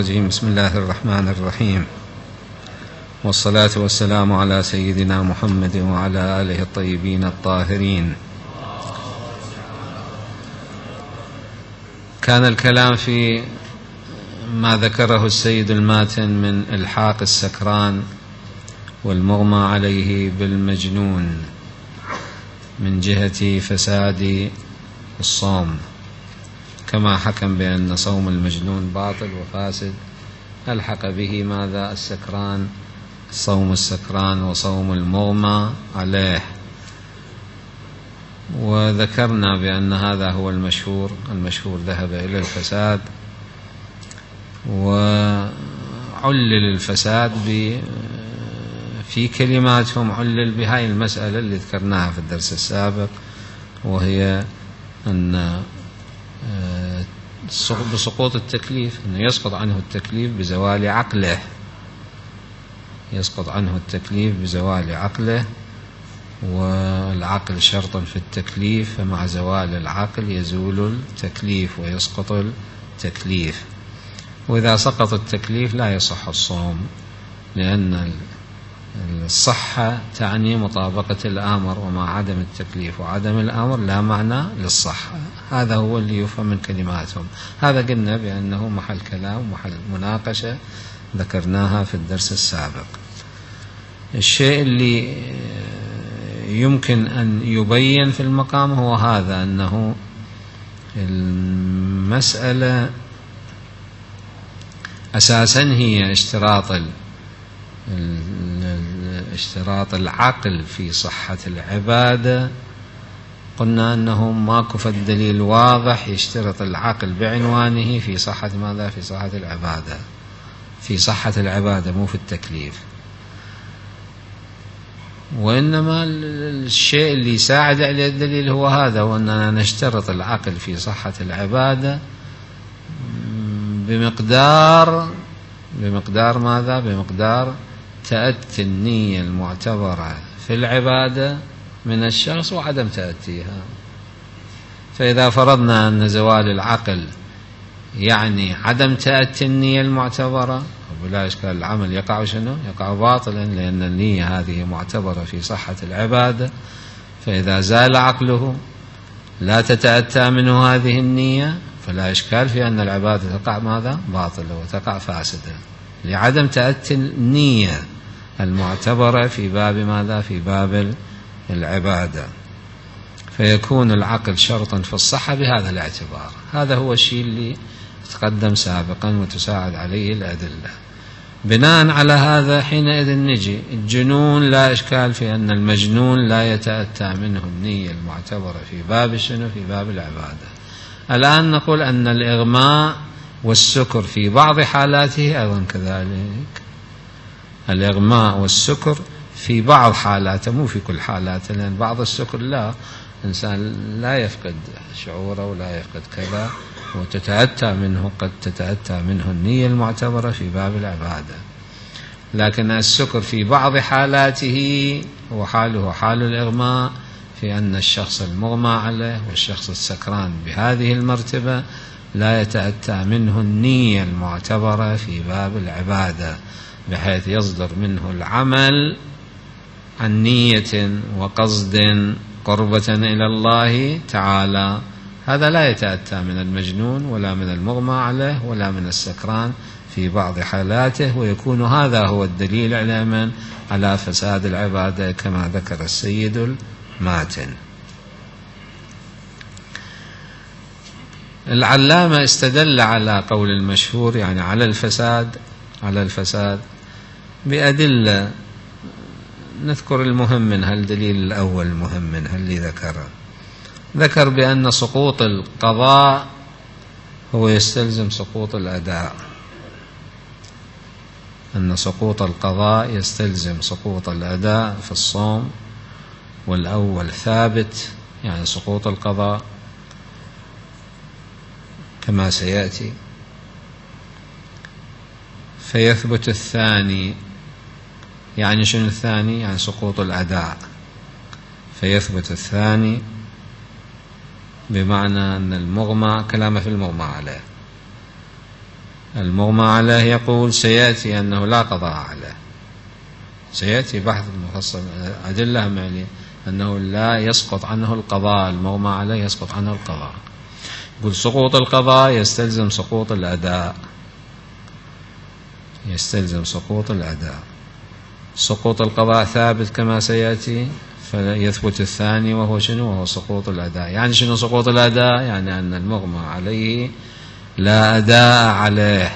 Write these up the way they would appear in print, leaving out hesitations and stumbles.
بسم الله الرحمن الرحيم، والصلاة والسلام على سيدنا محمد وعلى آله الطيبين الطاهرين. كان الكلام في ما ذكره السيد الماتن من إلحاق السكران والمغمى عليه بالمجنون من جهة فساد الصوم، كما حكم بأن صوم المجنون باطل وفاسد، ألحق به ماذا؟ السكران، صوم السكران وصوم المغمى عليه. وذكرنا بأن هذا هو المشهور ذهب إلى الفساد، وعلل الفساد في كلماتهم، علل بهاي المسألة اللي ذكرناها في الدرس السابق، وهي أن بسقوط التكليف، أنه يسقط عنه التكليف بزوال عقله، يسقط عنه التكليف بزوال عقله، والعقل شرط في التكليف، فمع زوال العقل يزول التكليف ويسقط التكليف. وإذا سقط التكليف لا يصح الصوم، لأن الصحة تعني مطابقة الآمر، ومع عدم التكليف وعدم الآمر لا معنى للصحة. هذا هو اللي يفهم من كلماتهم. هذا قلنا بأنه محل كلام ومحل مناقشة ذكرناها في الدرس السابق. الشيء اللي يمكن أن يبين في المقام هو هذا، أنه المسألة أساسا هي اشتراط العقل في صحة العبادة. قلنا أنه ماكو في الدليل واضح يشترط العقل بعنوانه في صحة ماذا؟ في صحة العبادة، في صحة العبادة، مو في التكليف. وإنما الشيء اللي يساعد على الدليل هو هذا، وأننا نشترط العقل في صحة العبادة بمقدار ماذا؟ بمقدار تأتي النية المعتبرة في العبادة من الشخص وعدم تأتيها. فإذا فرضنا أن زوال العقل يعني عدم تأتي النية المعتبرة، ولا إشكال، العمل يقع شنو؟ يقع باطلا، لأن النية هذه معتبرة في صحة العبادة. فإذا زال عقله لا تتأتى منه هذه النية، فلا إشكال في أن العبادة تقع ماذا؟ باطلة وتقع فاسدة، لعدم تأتي النية المعتبرة في باب ماذا؟ في باب العبادة. فيكون العقل شرطا في الصحة بهذا الاعتبار. هذا هو الشيء اللي تقدم سابقا وتساعد عليه الأدلة. بناء على هذا حينئذ نجي الجنون، لا إشكال في أن المجنون لا يتأتى منه النية المعتبرة في باب شنو؟ في باب العبادة. الآن نقول أن الإغماء والسكر في بعض حالاته أيضا كذلك. الإغماء والسكر في بعض حالاته، مو في كل حالاته، لأن بعض السكر لا، إنسان لا يفقد شعوره ولا يفقد كذا، وتتأتى منه، قد تتأتى منه النية المعتبرة في باب العبادة. لكن السكر في بعض حالاته هو حاله حال الإغماء، في أن الشخص المغمى عليه والشخص السكران بهذه المرتبة لا يتأتى منه النية المعتبرة في باب العبادة، بحيث يصدر منه العمل عن نية وقصد قربة إلى الله تعالى. هذا لا يتأتى من المجنون ولا من المغمى عليه ولا من السكران في بعض حالاته، ويكون هذا هو الدليل على من؟ على فساد العبادة، كما ذكر السيد الماتن. العلامة استدل على قول المشهور، يعني على الفساد بأدلة. نذكر المهم منها. الدليل الأول المهم منها اللي ذكر بأن سقوط القضاء هو يستلزم سقوط الأداء، أن سقوط القضاء يستلزم سقوط الأداء في الصوم، والأول ثابت، يعني سقوط القضاء كما سيأتي. فيثبت الثاني، يعني شنو الثاني؟ يعني سقوط الأداء. فيثبت الثاني بمعنى أن المغمى، كلامه في المغمى عليه، المغمى عليه يقول سيأتي أنه لا قضاء عليه، سيأتي بحث مفصل أدلة معلية أنه لا يسقط عنه القضاء، المغمى عليه يسقط عنه القضاء. يقول سقوط القضاء يستلزم سقوط الأداء، يستلزم سقوط الأداء. سقوط القضاء ثابت كما سيأتي، فيثبت الثاني وهو شنو؟ وهو سقوط الأداء. يعني شنو سقوط الأداء؟ يعني أن المغمى عليه لا أداء عليه،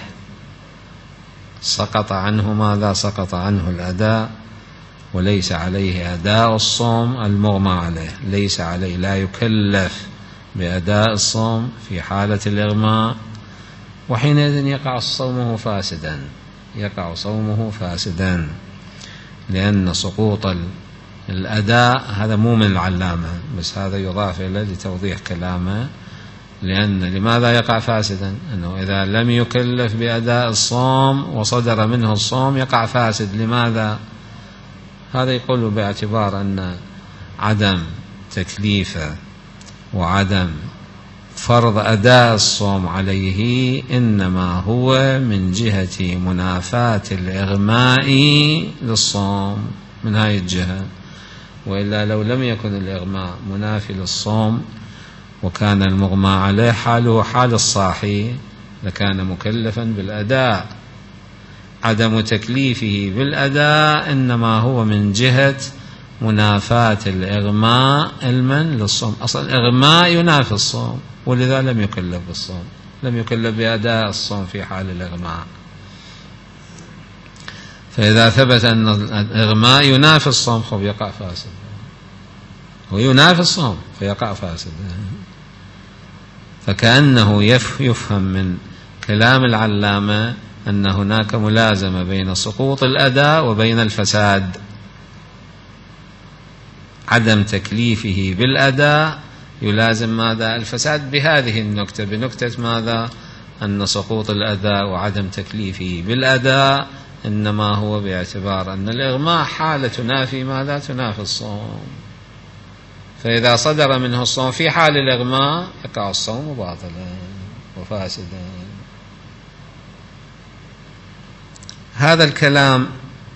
سقط عنه ماذا؟ سقط عنه الأداء، وليس عليه أداء الصوم. المغمى عليه ليس عليه، لا يكلف بأداء الصوم في حالة الإغماء، وحينئذ يقع صومه فاسدا، يقع صومه فاسدا، لأن سقوط الأداء هذا مو من العلامة، بس هذا يضاف إليه لتوضيح كلامه. لأن لماذا يقع فاسدا؟ أنه إذا لم يكلف بأداء الصوم وصدر منه الصوم يقع فاسد. لماذا؟ هذا يقول باعتبار أن عدم تكليفه وعدم فرض أداء الصوم عليه إنما هو من جهة منافاة الإغماء للصوم، من هاي الجهة. وإلا لو لم يكن الإغماء منافي للصوم وكان المغمى عليه حاله حال الصاحي لكان مكلفا بالأداء. عدم تكليفه بالأداء إنما هو من جهة منافاة الإغماء المن للصوم. أصلا الإغماء ينافي الصوم، ولذا لم يكلف بالصوم، لم يكلف بأداء الصوم في حال الإغماء. فإذا ثبت أن الإغماء ينافي الصوم خب يقع فاسد، وينافي الصوم فيقع فاسد. فكأنه يفهم من كلام العلامة أن هناك ملازمة بين سقوط الأداء وبين الفساد. عدم تكليفه بالأداء يلازم ماذا؟ الفساد، بهذه النكتة، بنكتة ماذا؟ أن سقوط الأداء وعدم تكليفه بالأداء إنما هو باعتبار أن الإغماء حالة تنافي ماذا؟ تنافي الصوم. فإذا صدر منه الصوم في حال الإغماء يقع الصوم باطلا وفاسدا. هذا الكلام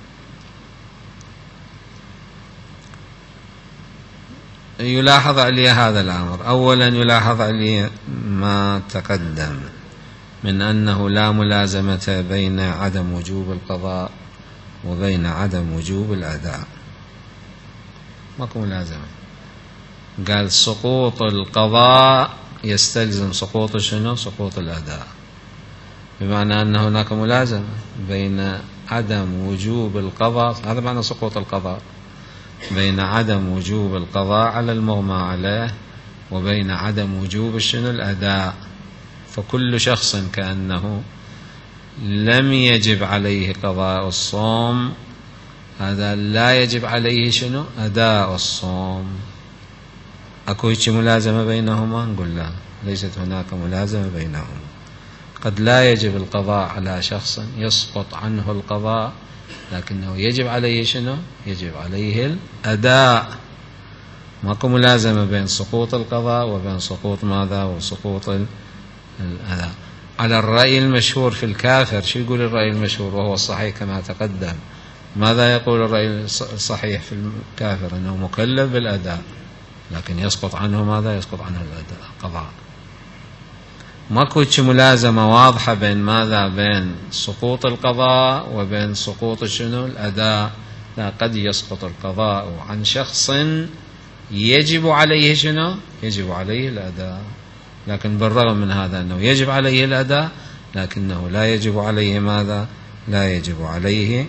يلاحظ عليه هذا الأمر. أولا يلاحظ عليه ما تقدم من أنه لا ملازمة بين عدم وجوب القضاء وبين عدم وجوب الأداء، ماكو ملازمة. قال سقوط القضاء يستلزم سقوط شنو؟ سقوط الأداء، بمعنى أن هناك ملازمة بين عدم وجوب القضاء، هذا معنى سقوط القضاء، بين عدم وجوب القضاء على المغمى عليه وبين عدم وجوب شنو؟ الأداء. فكل شخص كأنه لم يجب عليه قضاء الصوم هذا لا يجب عليه شنو؟ أداء الصوم. أكو هيك ملازمة بينهما؟ نقول لا، ليست هناك ملازمة بينهما. قد لا يجب القضاء على شخص، يسقط عنه القضاء، لكنه يجب عليه شنو؟ يجب عليه الأداء. ماكو ملازمة بين سقوط القضاء وبين سقوط ماذا؟ وسقوط الأداء. على الرأي المشهور في الكافر، شو يقول الرأي المشهور وهو الصحيح كما تقدم؟ ماذا يقول الرأي الصحيح في الكافر؟ أنه مكلف بالأداء، لكن يسقط عنه ماذا؟ يسقط عنه الأداء، قضاء. ماكو ملازمة واضحة بين ماذا؟ بين سقوط القضاء وبين سقوط شنو؟ الأداء. لا، قد يسقط القضاء عن شخص يجب عليه شنو؟ يجب عليه الأداء، لكن بالرغم من هذا أنه يجب عليه الأداء لكنه لا يجب عليه ماذا؟ لا يجب عليه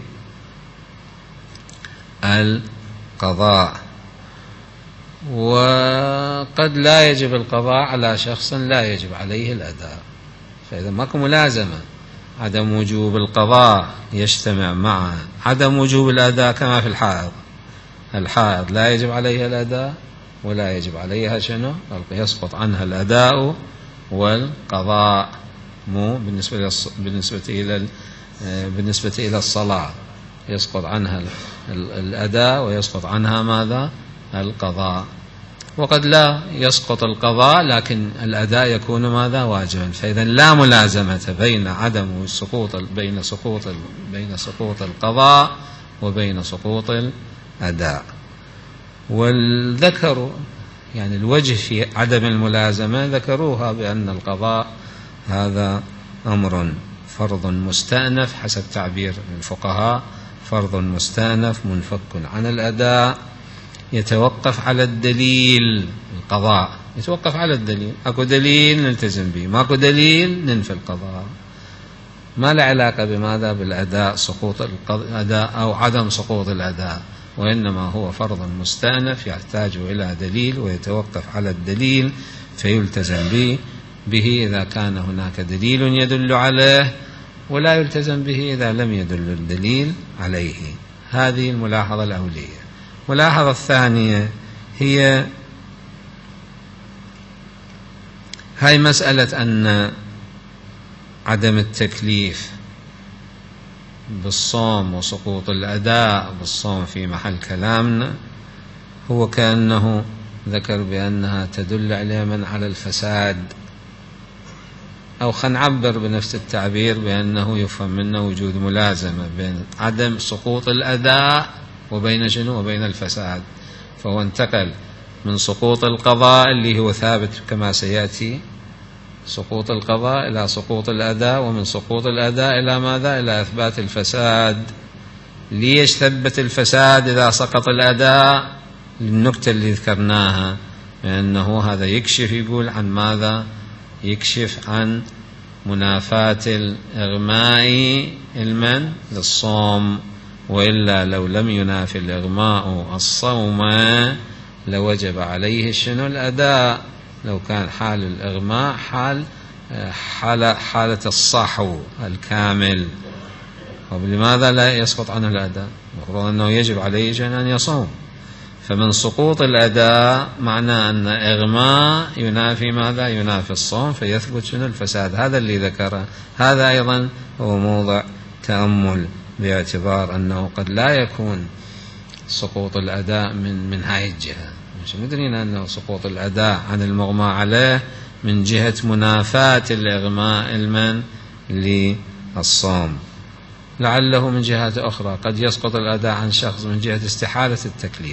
القضاء. وقد لا يجب القضاء على شخص لا يجب عليه الأداء. فإذا ماكو ملازمة. عدم وجوب القضاء يجتمع مع عدم وجوب الأداء، كما في الحائض. الحائض لا يجب عليها الأداء ولا يجب عليها شنو؟ يسقط عنها الأداء والقضاء، مو بالنسبة إلى الصلاة يسقط عنها الأداء ويسقط عنها ماذا؟ القضاء. وقد لا يسقط القضاء لكن الأداء يكون ماذا؟ واجبا. فإذا لا ملازمة بين عدم سقوط بين سقوط القضاء وبين سقوط الأداء. والذكر يعني الوجه في عدم الملازمة ذكروها بأن القضاء هذا أمر فرض مستأنف حسب تعبير الفقهاء، فرض مستأنف منفك عن الأداء، يتوقف على الدليل. القضاء يتوقف على الدليل، أكو دليل نلتزم به، ماكو دليل ننفي القضاء. ما له علاقة بماذا؟ بالأداء، سقوط الأداء أو عدم سقوط الأداء، وإنما هو فرض مستأنف يحتاج إلى دليل ويتوقف على الدليل فيلتزم به إذا كان هناك دليل يدل عليه، ولا يلتزم به إذا لم يدل الدليل عليه. هذه الملاحظة الأولية. الملاحظة الثانية هي هاي مسألة أن عدم التكليف بالصوم وسقوط الأداء بالصوم في محل كلامنا هو كأنه ذكر بأنها تدل علما على الفساد، أو خلينا نعبر بنفس التعبير بأنه يفهم منه وجود ملازمة بين عدم سقوط الأداء وبين شنو؟ وبين الفساد. فهو انتقل من سقوط القضاء اللي هو ثابت كما سيأتي، سقوط القضاء إلى سقوط الأداء، ومن سقوط الأداء إلى ماذا؟ إلى إثبات الفساد. ليش ثبت الفساد إذا سقط الأداء؟ للنكتة اللي ذكرناها، لأنه هذا يكشف، يقول عن ماذا؟ يكشف عن منافاة الإغماء المن للصوم، وإلا لو لم ينافي الإغماء الصوم لوجب عليه شنو؟ الأداء. لو كان حال الإغماء حالة الصحو الكامل، ولماذا لا يسقط عنه الأداء؟ المفروض أنه يجب عليه أن يصوم. فمن سقوط الأداء معناه أن إغماء ينافي ماذا؟ ينافي الصوم، فيثبت شنو؟ الفساد. هذا اللي ذكره. هذا أيضا هو موضع تأمل، باعتبار أنه قد لا يكون سقوط الأداء من هاي الجهة. مش مدرين أنه سقوط الأداء عن المغمى عليه من جهة منافاة الإغماء المن للصوم. لعله من جهات أخرى قد يسقط الأداء عن شخص من جهة استحالة التكليف.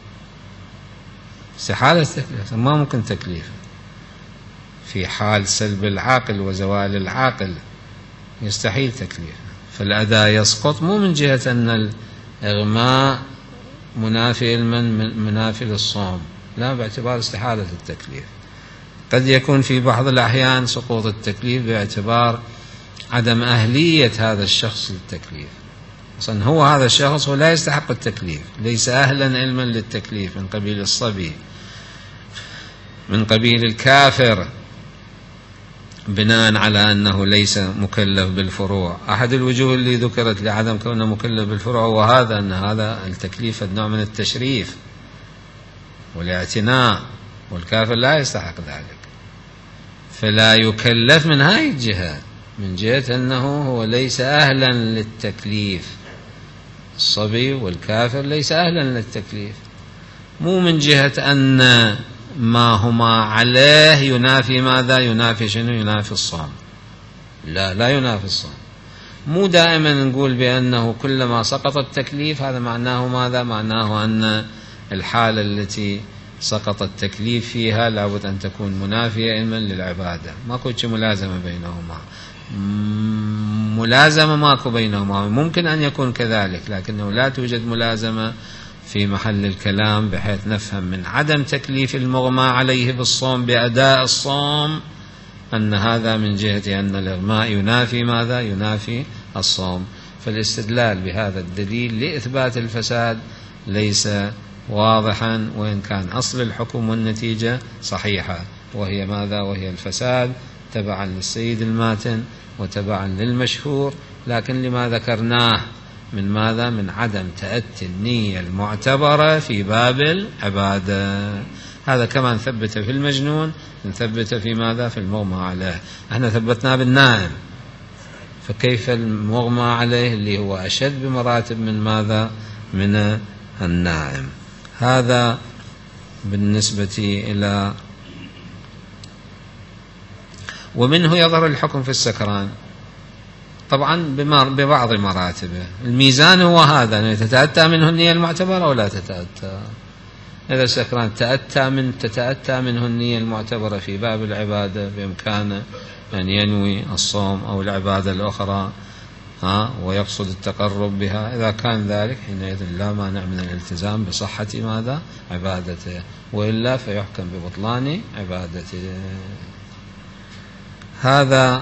استحالة التكليف ما ممكن تكليف في حال سلب العاقل وزوال العاقل، يستحيل تكليف. فالأداء يسقط مو من جهة أن الإغماء منافي منافي للصوم، لا، باعتبار استحالة التكليف. قد يكون في بعض الأحيان سقوط التكليف باعتبار عدم أهلية هذا الشخص للتكليف. أصلا هو هذا الشخص هو لا يستحق التكليف، ليس أهلا علما للتكليف، من قبيل الصبي، من قبيل الكافر، بناء على أنه ليس مكلف بالفروع. أحد الوجوه اللي ذكرت لعدم كونه مكلف بالفروع هو هذا، أن هذا التكليف نوع من التشريف والاعتناء، والكافر لا يستحق ذلك، فلا يكلف من هاي الجهة، من جهة أنه هو ليس أهلا للتكليف. الصبي والكافر ليس أهلا للتكليف، مو من جهة أن ما هما عليه ينافي ماذا؟ ينافي شنو؟ ينافي الصوم. لا ينافي الصوم. مو دائما نقول بأنه كلما سقط التكليف هذا معناه ماذا؟ معناه أن الحالة التي سقط التكليف فيها لابد أن تكون منافية علما للعبادة. ماكو ملازمة بينهما، ملازمة ماكو بينهما، ممكن أن يكون كذلك، لكنه لا توجد ملازمة في محل الكلام، بحيث نفهم من عدم تكليف المغمى عليه بالصوم بأداء الصوم أن هذا من جهة أن الإغماء ينافي ماذا؟ ينافي الصوم. فالاستدلال بهذا الدليل لإثبات الفساد ليس واضحا، وإن كان أصل الحكم والنتيجة صحيحة، وهي ماذا؟ وهي الفساد تبعا للسيد الماتن وتبعا للمشهور، لكن لما ذكرناه من ماذا؟ من عدم تأتي النية المعتبرة في باب العبادة. هذا كما نثبته في المجنون نثبته في ماذا؟ في المغمى عليه. احنا ثبتناه بالنائم، فكيف المغمى عليه اللي هو أشد بمراتب من ماذا؟ من النائم. هذا بالنسبة إلى، ومنه يظهر الحكم في السكران طبعا ببعض مراتبه. الميزان هو هذا، أن تتأتى منه النية المعتبرة ولا تتأتى. إذا السكران تتأتى منه النية المعتبرة في باب العبادة بإمكانه أن ينوي الصوم أو العبادة الأخرى ويقصد التقرب بها، إذا كان ذلك حينئذ لا مانع من الالتزام بصحة ماذا؟ عبادته، وإلا فيحكم ببطلان عبادته. هذا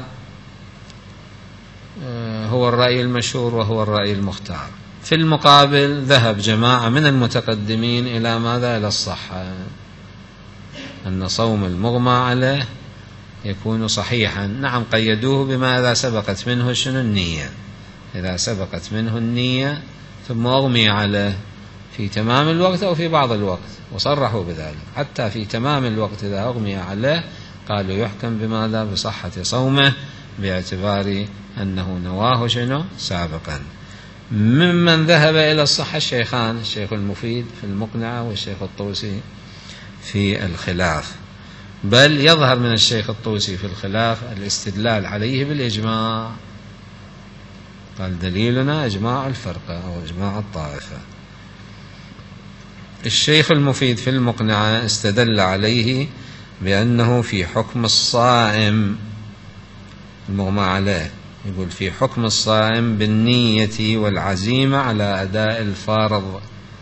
هو الرأي المشهور وهو الرأي المختار. في المقابل ذهب جماعة من المتقدمين إلى ماذا؟ إلى الصحة، أن صوم المغمى عليه يكون صحيحا. نعم، قيدوه بما إذا سبقت منه شنو؟ النية. إذا سبقت منه النية ثم أغمي عليه في تمام الوقت أو في بعض الوقت، وصرحوا بذلك. حتى في تمام الوقت إذا أغمي عليه قالوا يحكم بماذا؟ بصحة صومه، باعتبار أنه نواه شنو؟ سابقا. ممن ذهب إلى الصحة الشيخان، الشيخ المفيد في المقنعة والشيخ الطوسي في الخلاف، بل يظهر من الشيخ الطوسي في الخلاف الاستدلال عليه بالإجماع. قال دليلنا إجماع الفرقة أو إجماع الطائفة. الشيخ المفيد في المقنعة استدل عليه بأنه في حكم الصائم المغمى عليه، يقول في حكم الصائم بالنية والعزيمة على أداء الفرض.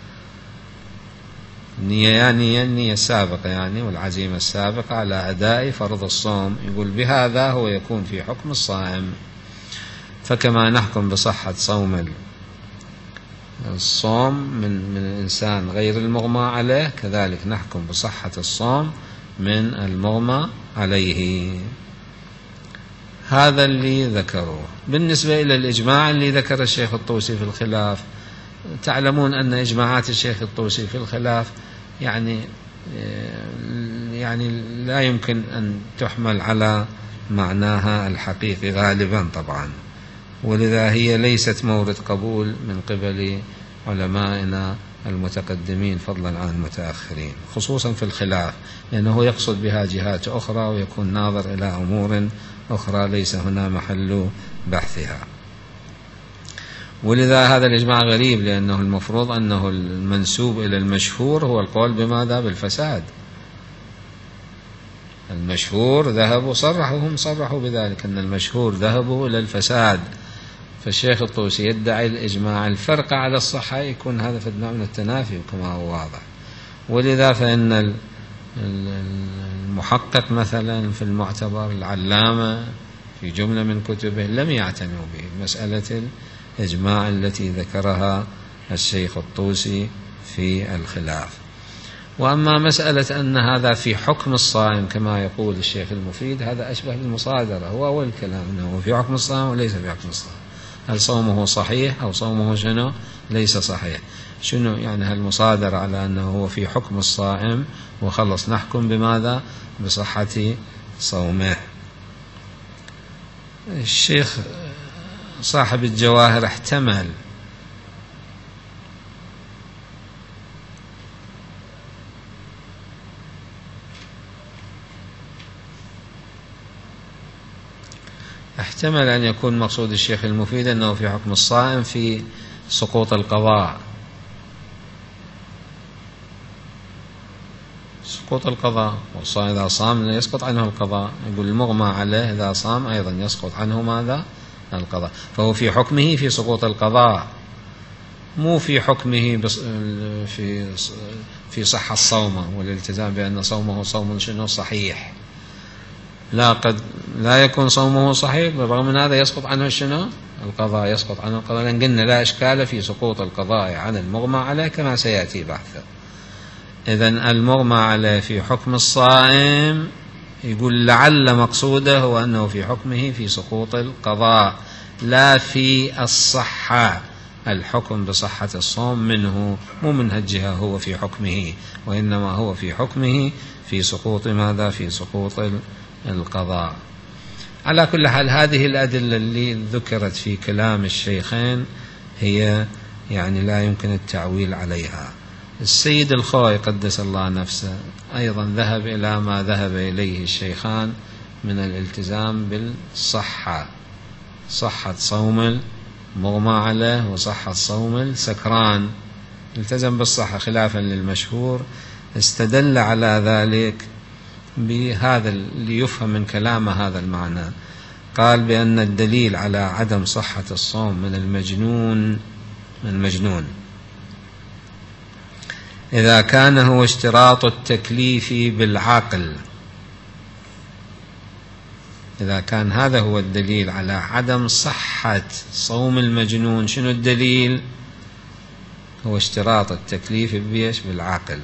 النية يعني النية السابقة يعني، والعزيمة السابقة على أداء فرض الصوم. يقول بهذا هو يكون في حكم الصائم. فكما نحكم بصحة صوم الصوم من الإنسان غير المغمى عليه، كذلك نحكم بصحة الصوم من المغمى عليه. هذا اللي ذكروه. بالنسبة إلى الإجماع اللي ذكر الشيخ الطوسي في الخلاف، تعلمون أن إجماعات الشيخ الطوسي في الخلاف يعني لا يمكن أن تحمل على معناها الحقيقي غالبا طبعا، ولذا هي ليست مورد قبول من قبل علمائنا المتقدمين فضلا عن المتأخرين، خصوصا في الخلاف، لأنه يقصد بها جهات أخرى ويكون ناظر إلى أمور أخرى ليس هنا محل بحثها. ولذا هذا الإجماع غريب، لأنه المفروض أنه المنسوب إلى المشهور هو القول بماذا؟ بالفساد. المشهور ذهبوا هم صرحوا بذلك، أن المشهور ذهبوا إلى الفساد. فالشيخ الطوسي يدعي الإجماع الفرق على الصحة، يكون هذا في نوع من التنافي كما هو واضح. ولذا فإن المحقق مثلا في المعتبر العلامة في جملة من كتبه لم يعتنوا به مسألة الإجماع التي ذكرها الشيخ الطوسي في الخلاف. وأما مسألة أن هذا في حكم الصائم كما يقول الشيخ المفيد، هذا أشبه بالمصادرة. هو أول كلام أنه في حكم الصائم وليس في حكم الصائم. هل صومه صحيح أو صومه شنو؟ ليس صحيح. شنو يعني هالمصادرة على أنه هو في حكم الصائم وخلص نحكم بماذا؟ بصحة صومه. الشيخ صاحب الجواهر احتمل أن يكون مقصود الشيخ المفيد أنه في حكم الصائم في سقوط القضاء. سقوط القضاء، والصائم إذا صام يسقط عنه القضاء. يقول المغمى عليه إذا صام أيضا يسقط عنه ماذا؟ القضاء. فهو في حكمه في سقوط القضاء، مو في حكمه في صحة الصوم والالتزام بأن صومه صوم شنو؟ صحيح. لا، قد لا يكون صومه صحيح، بالرغم من هذا يسقط عنه شنو؟ القضاء. يسقط عنه القضاء، لأن قلنا لا إشكال في سقوط القضاء عن المغمى عليه كما سيأتي بحثه. إذن المغمى عليه في حكم الصائم، يقول لعل مقصوده هو أنه في حكمه في سقوط القضاء، لا في الصحة. الحكم بصحة الصوم منه، مو من هالجهة هو في حكمه، وإنما هو في حكمه في سقوط ماذا؟ في سقوط القضاء. على كل حال هذه الأدلة اللي ذكرت في كلام الشيخين هي يعني لا يمكن التعويل عليها. السيد الخوئي قدس الله نفسه أيضا ذهب إلى ما ذهب إليه الشيخان من الالتزام بالصحة، صحة صوم المغمى عليه وصحة صوم السكران، التزم بالصحة خلافا للمشهور. استدل على ذلك بهذا اللي يفهم من كلامه هذا المعنى، قال بأن الدليل على عدم صحة الصوم من المجنون إذا كان هو اشتراط التكليف بالعقل، إذا كان هذا هو الدليل على عدم صحة صوم المجنون، شنو الدليل؟ هو اشتراط التكليف بالعقل.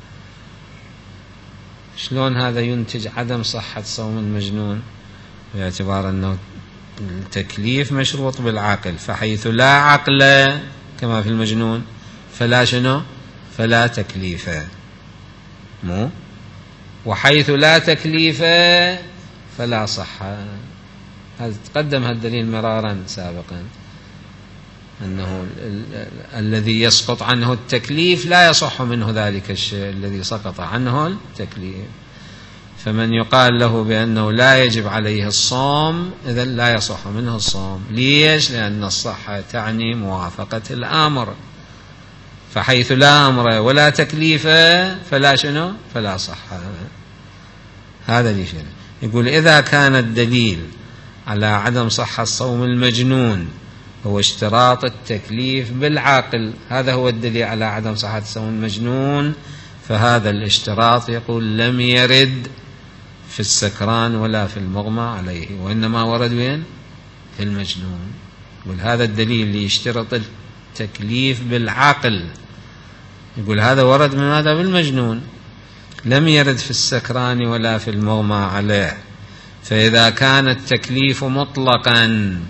شلون هذا ينتج عدم صحة صوم المجنون؟ باعتبار أنه التكليف مشروط بالعقل، فحيث لا عقل كما في المجنون فلا شنو؟ فلا تكليف، مو وحيث لا تكليف فلا صحة. هذا تقدم هالدليل مرارا سابقا، أنه الذي يسقط عنه التكليف لا يصح منه ذلك الشيء الذي سقط عنه التكليف، فمن يقال له بأنه لا يجب عليه الصوم إذن لا يصح منه الصوم. ليش؟ لأن الصحة تعني موافقة الأمر، فحيث لا أمر ولا تكليف فلا شنو؟ فلا صحة. هذا اللي فيه. يقول إذا كان الدليل على عدم صحة صوم المجنون هو اشتراط التكليف بالعقل، هذا هو الدليل على عدم صحة صوم المجنون، فهذا الاشتراط يقول لم يرد في السكران ولا في المغمى عليه، وإنما ورد وين؟ في المجنون. يقول هذا الدليل اللي يشترط التكليف بالعقل، يقول هذا ورد من هذا بالمجنون، لم يرد في السكران ولا في المغمى عليه. فإذا كان التكليف مطلقا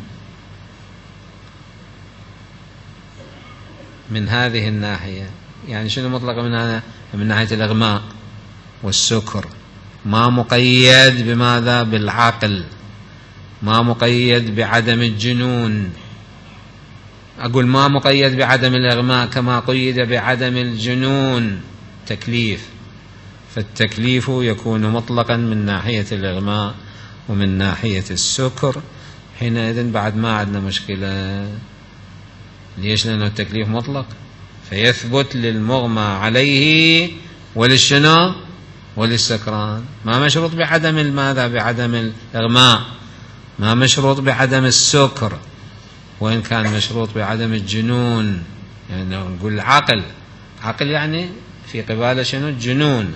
من هذه الناحية، يعني شنو مطلقا من هذا؟ من ناحية الإغماء والسكر، ما مقيد بماذا؟ بالعقل، ما مقيد بعدم الجنون. أقول ما مقيد بعدم الإغماء كما قيد بعدم الجنون تكليف، فالتكليف يكون مطلقا من ناحية الإغماء ومن ناحية السكر، حينئذ بعد ما عندنا مشكلة. ليش؟ لأنه التكليف مطلق، فيثبت للمغمى عليه وللشنو؟ وللسكران، ما مشروط بعدم الماذا؟ بعدم الإغماء، ما مشروط بعدم السكر، وإن كان مشروط بعدم الجنون. يعني نقول العقل، عقل يعني في قباله شنو؟ الجنون.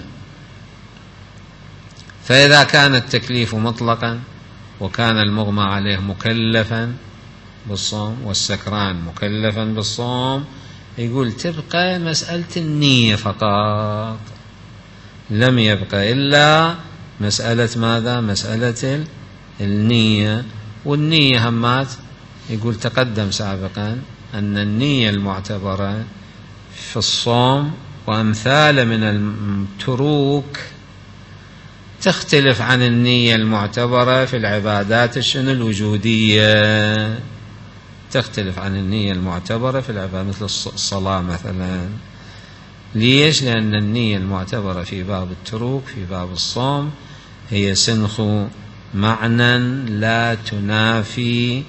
فإذا كان التكليف مطلقا وكان المغمى عليه مكلفا بالصوم والسكران مكلفا بالصوم، يقول تبقى مسألة النية فقط، لم يبقى إلا مسألة ماذا؟ مسألة النية. والنية همات يقول تقدم سابقا أن النية المعتبرة في الصوم وأمثال من التروك تختلف عن النية المعتبرة في العبادات الوجودية، تختلف عن النية المعتبرة في العبادات مثل الصلاة مثلا. ليش؟ لأن النية المعتبرة في باب التروك في باب الصوم هي سنخ معنى لا تنافي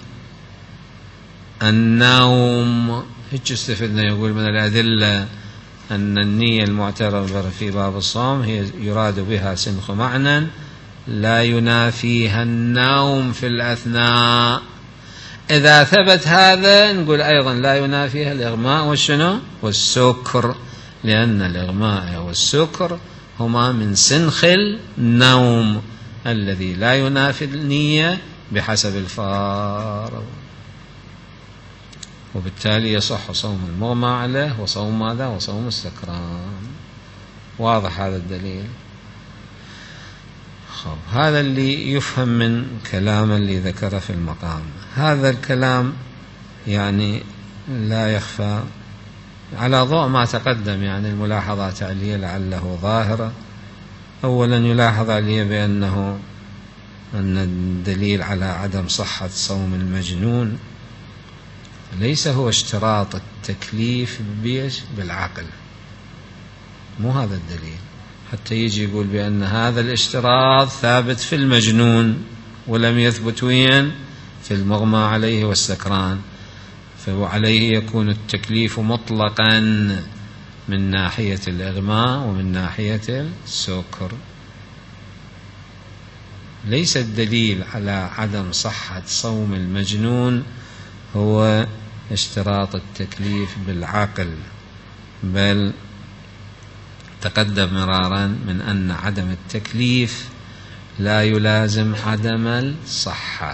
النوم. هيك استفدنا يقول من الأدلة أن النية المعتبرة في باب الصوم هي يراد بها سنخ معنى لا ينافيها النوم في الأثناء. إذا ثبت هذا نقول أيضا لا ينافيها الإغماء والشنو؟ والسكر، لأن الإغماء والسكر هما من سنخ النوم الذي لا ينافي النية بحسب الفارض، وبالتالي يصح صوم المغمى عليه وصوم ماذا؟ وصوم السكران. واضح هذا الدليل؟ هذا اللي يفهم من كلام اللي ذكره في المقام. هذا الكلام يعني لا يخفى على ضوء ما تقدم، يعني الملاحظات عليه لعله ظاهرة. أولا يلاحظ عليه بأن الدليل على عدم صحة صوم المجنون ليس هو اشتراط التكليف بالعقل، مو هذا الدليل، حتى يجي يقول بأن هذا الاشتراط ثابت في المجنون ولم يثبت وين؟ في المغمى عليه والسكران، فعليه يكون التكليف مطلقا من ناحية الإغماء ومن ناحية السكر. ليس الدليل على عدم صحة صوم المجنون هو اشتراط التكليف بالعقل، بل تقدم مرارا من أن عدم التكليف لا يلازم عدم الصحة.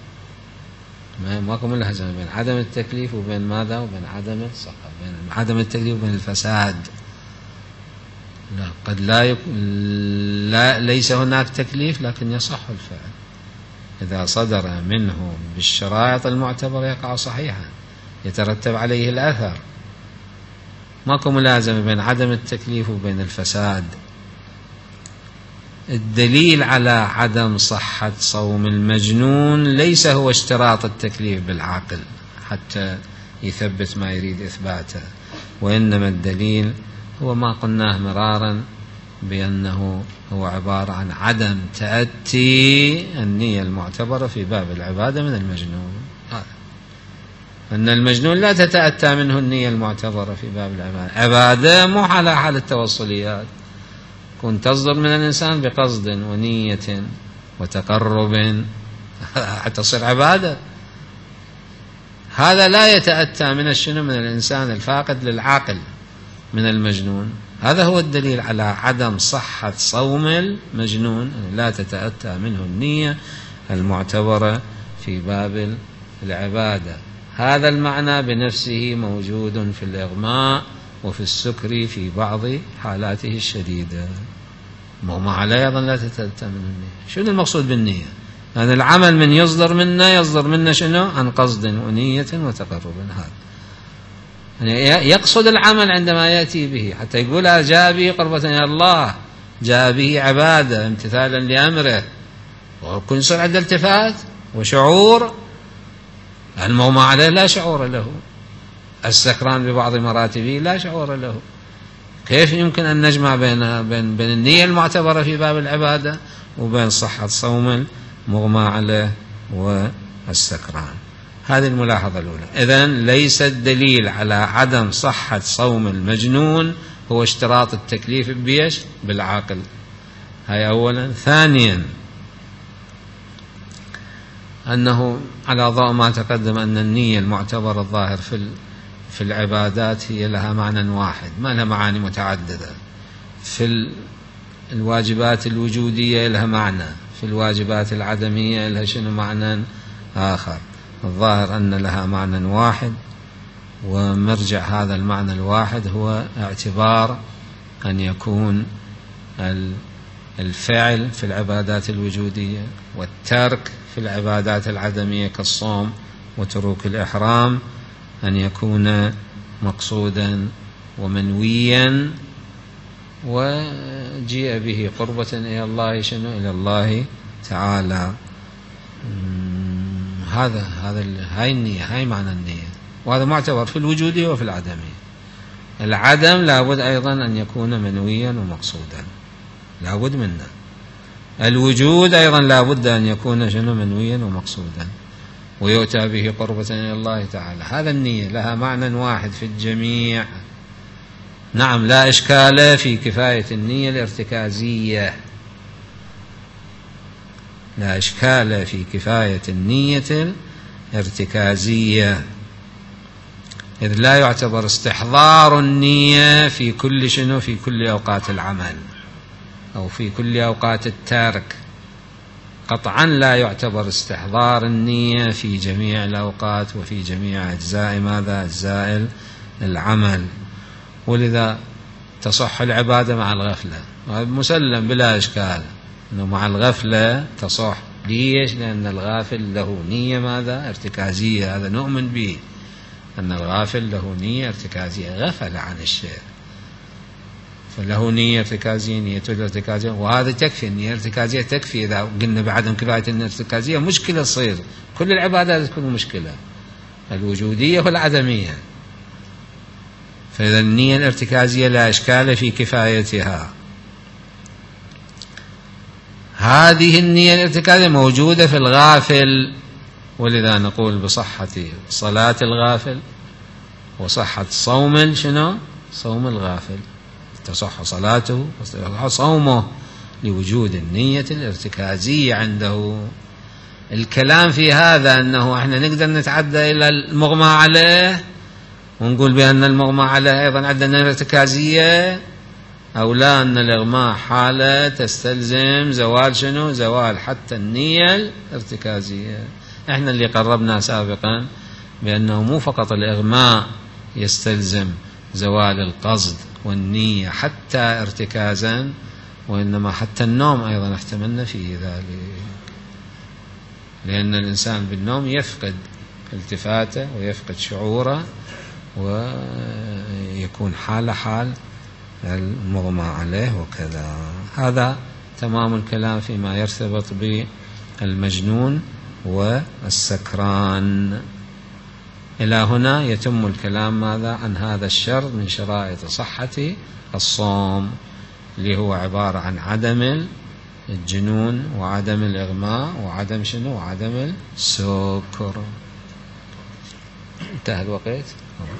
ماكو ملازمة بين عدم التكليف وبين ماذا؟ وبين عدم الصحة، بين عدم التكليف وبين الفساد. لا، قد ليس هناك تكليف لكن يصح الفعل، إذا صدر منه بالشرائط المعتبرة يقع صحيحا، يترتب عليه الأثر. ماكو ملازمة بين عدم التكليف وبين الفساد. الدليل على عدم صحة صوم المجنون ليس هو اشتراط التكليف بالعقل حتى يثبت ما يريد إثباته، وإنما الدليل هو ما قلناه مرارا بأنه هو عبارة عن عدم تأتي النية المعتبرة في باب العبادة من المجنون. أن المجنون لا تتأتى منه النية المعتبرة في باب العبادة. عبادة مو على حال التوصليات، كنت تصدر من الإنسان بقصد ونية وتقرب حتى تصير عبادة. هذا لا يتأتى من الشنو؟ من الإنسان الفاقد للعقل من المجنون. هذا هو الدليل على عدم صحة صوم المجنون، لا تتأتى منه النية المعتبرة في باب العبادة. هذا المعنى بنفسه موجود في الإغماء وفي السكر في بعض حالاته الشديدة. ما عليه أيضا لا تتأتى منه النية. شنو المقصود بالنية؟ يعني العمل من يصدر منا شنو؟ عن قصد ونية وتقرب. هذا يعني يقصد العمل عندما يأتي به، حتى يقول جاء به قربة إلى الله، جاء به عبادة امتثالا لأمره، وكل يصير عنده التفات وشعور. المغمى عليه لا شعور له، السكران ببعض مراتبه لا شعور له. كيف يمكن أن نجمع بين النية المعتبرة في باب العبادة وبين صحة صوم المغمى عليه والسكران؟ هذه الملاحظة الأولى. إذن ليس الدليل على عدم صحة صوم المجنون هو اشتراط التكليف بيش؟ بالعقل. هاي أولا. ثانيا، أنه على ضوء ما تقدم أن النية المعتبرة الظاهر في العبادات هي لها معنى واحد، ما لها معاني متعددة. في الواجبات الوجودية لها معنى، في الواجبات العدمية لها شنو؟ معنى آخر. الظاهر أن لها معنى واحد، ومرجع هذا المعنى الواحد هو اعتبار أن يكون الفعل في العبادات الوجودية والترك في العبادات العدمية كالصوم وتروك الإحرام أن يكون مقصودا ومنويا وجيء به قربة إلى الله شنو؟ إلى الله تعالى. هاي النية، هاي معنى النية، وهذا معتبر في الوجودية وفي العدمية. العدم لابد أيضا أن يكون منويا ومقصودا، لابد منه. الوجود أيضا لابد أن يكون شنو؟ منويا ومقصودا، ويؤتى به قربة إلى الله تعالى. هذا النية لها معنى واحد في الجميع. نعم، لا إشكال في كفاية النية الارتكازية، لا إشكال في كفاية النية الارتكازية، إذ لا يعتبر استحضار النية في كل شنو؟ في كل أوقات العمل أو في كل أوقات الترك. قطعا لا يعتبر استحضار النية في جميع الأوقات وفي جميع أجزاء ماذا؟ أجزاء العمل. ولذا تصح العبادة مع الغفلة، مسلم بلا إشكال أنه مع الغفلة تصح. ليش؟ لأن الغافل له نية ماذا؟ ارتكازية. هذا نؤمن به، أن الغافل له نية ارتكازية، غفل عن الشيء فله نية ارتكازية، نيته الارتكازية، وهذا تكفي. النية الارتكازية تكفي. إذا قلنا بعدم كفاية النية الارتكازية مشكلة تصير، كل العبادات تكون مشكلة، الوجودية والعدمية. فإذا النية الارتكازية لا إشكال في كفايتها. هذه النية الارتكازية موجودة في الغافل، ولذا نقول بصحة صلاة الغافل وصحة صوم شنو؟ صوم الغافل، تصح صلاته وتصح صومه لوجود النية الارتكازية عنده. الكلام في هذا أنه احنا نقدر نتعدى إلى المغمى عليه ونقول بأن المغمى عليه أيضا عندنا ارتكازية، أو لا، أن الإغماء حالة تستلزم زوال شنو؟ زوال حتى النية الارتكازية. احنا اللي قربنا سابقا بأنه مو فقط الإغماء يستلزم زوال القصد والنية حتى ارتكازا، وإنما حتى النوم أيضا احتملنا فيه ذلك، لأن الإنسان بالنوم يفقد التفاته ويفقد شعوره ويكون حال المغمى عليه وكذا. هذا تمام الكلام فيما يرتبط بالمجنون والسكران. إلى هنا يتم الكلام ماذا؟ عن هذا الشرط من شرائط صحة الصوم، اللي هو عبارة عن عدم الجنون وعدم الإغماء وعدم شنو؟ وعدم السكر. انتهى الوقت.